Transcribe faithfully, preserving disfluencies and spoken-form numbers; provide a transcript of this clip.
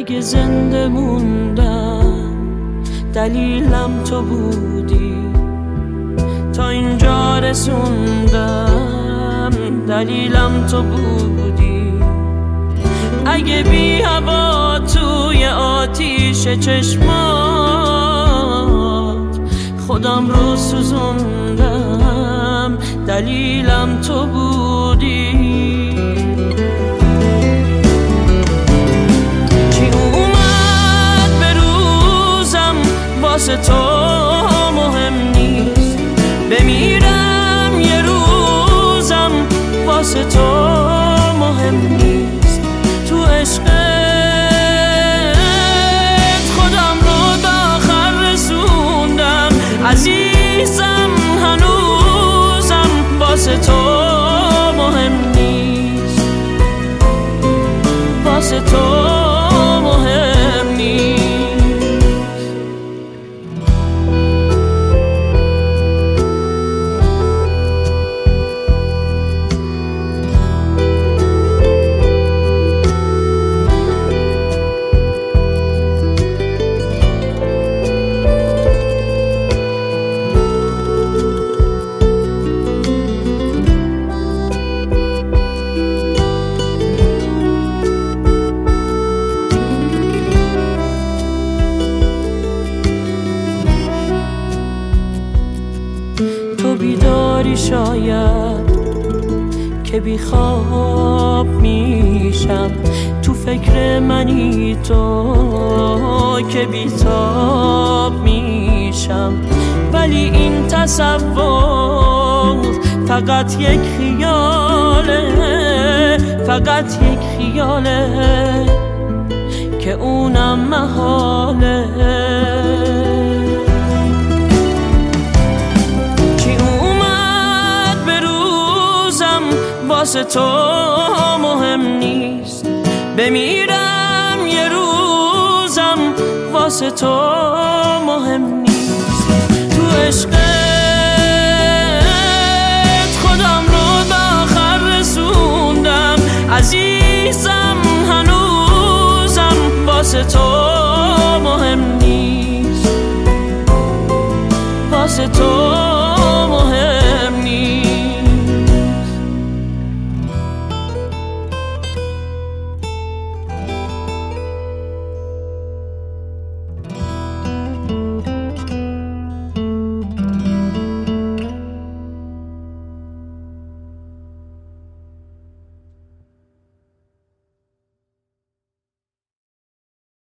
اگه زنده موندم دلیلم تو بودی، تا اینجا رسوندم دلیلم تو بودی. اگه بی هوا توی آتیش چشمات خودم رو سوزوندم دلیلم تو بودی. چی اومد به روزم واسه تو مهم نیست، بمیرم یه روزم واسه تو مهم نیست. تو عشقت خودم رو تا آخر رسوندم عزیزم، هنوزم واسه تو مهم نیست، واسه تو مهم نیست. بیداری شاید که بی خواب میشم، تو فکر منی تو که بی تاب میشم. ولی این تصور فقط یک خیاله، فقط یک خیاله که اونم محاله. واسه تو مهم نیست، بمیرم یه روزم واسه تو مهم نیست. تو عشقت خودم رو تا آخر رسوندم عزیزم، هنوزم واسه تو مهم نیست، واسه تو